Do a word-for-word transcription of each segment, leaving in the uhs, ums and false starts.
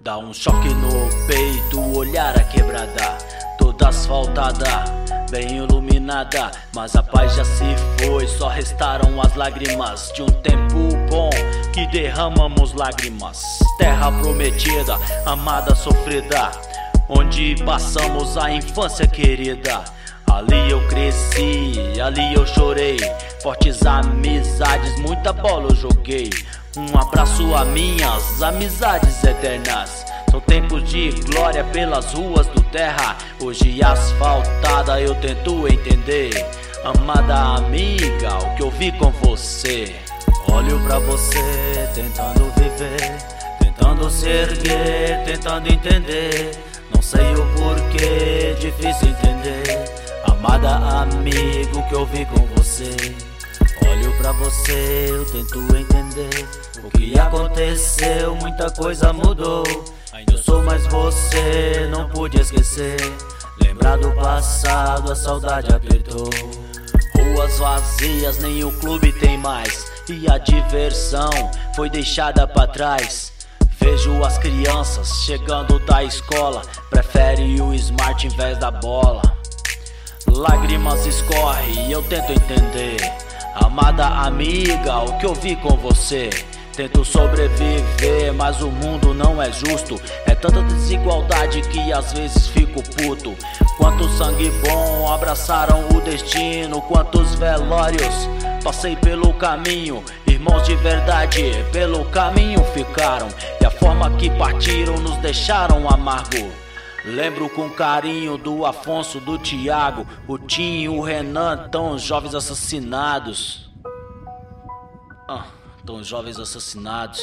Dá um choque no peito, o olhar a quebrada, toda asfaltada, bem iluminada. Mas a paz já se foi, só restaram as lágrimas de um tempo bom que derramamos lágrimas. Terra prometida, amada, sofrida, onde passamos a infância querida. Ali eu cresci, ali eu chorei, fortes amizades, muita bola eu joguei. Um abraço a minhas amizades eternas. São tempos de glória pelas ruas do terra, hoje asfaltada eu tento entender. Amada amiga, o que eu vi com você. Olho pra você, tentando viver, tentando se erguer, tentando entender. Não sei o porquê, difícil entender. Amada amigo, o que eu vi com você. Olho pra você, eu tento entender o que aconteceu, muita coisa mudou. Ainda eu sou mais você, não pude esquecer. Lembrar do passado, a saudade apertou. Ruas vazias, nem o clube tem mais, e a diversão foi deixada pra trás. Vejo as crianças chegando da escola, prefere o smart em vez da bola. Lágrimas escorrem e eu tento entender. Amada amiga, o que eu vi com você. Tento sobreviver, mas o mundo não é justo. É tanta desigualdade que às vezes fico puto. Quanto sangue bom abraçaram o destino, quantos velórios passei pelo caminho. Irmãos de verdade pelo caminho ficaram, e a forma que partiram nos deixaram amargo. Lembro com carinho do Afonso, do Thiago, o Tim, o Renan, tão jovens assassinados. Ah, tão jovens assassinados.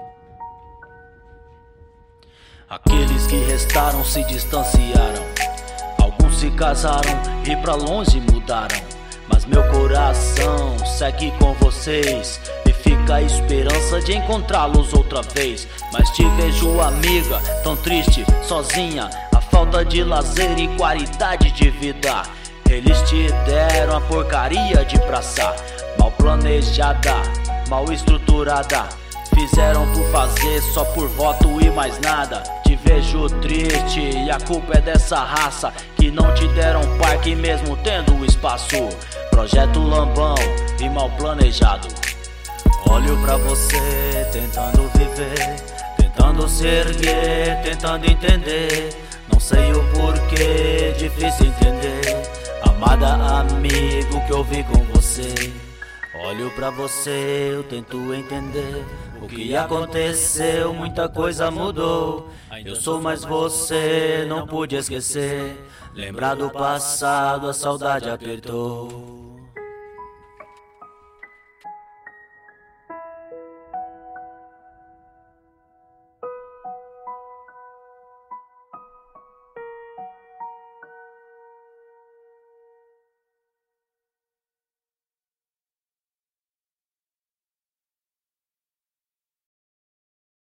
Aqueles que restaram se distanciaram, alguns se casaram e pra longe mudaram. Mas meu coração segue com vocês, e fica a esperança de encontrá-los outra vez. Mas te vejo amiga, tão triste, sozinha, a falta de lazer e qualidade de vida. Eles te deram a porcaria de praça, mal planejada, mal estruturada. Fizeram por fazer, só por voto e mais nada. Te vejo triste e a culpa é dessa raça, que não te deram parque mesmo tendo espaço. Projeto lambão e mal planejado. Olho pra você, tentando viver, tentando se erguer, tentando entender. Não sei o porquê, difícil entender. Amada amigo, o que eu vi com você. Olho pra você, eu tento entender o que aconteceu, muita coisa mudou. Eu sou mais você, não pude esquecer. Lembrar do passado, a saudade apertou.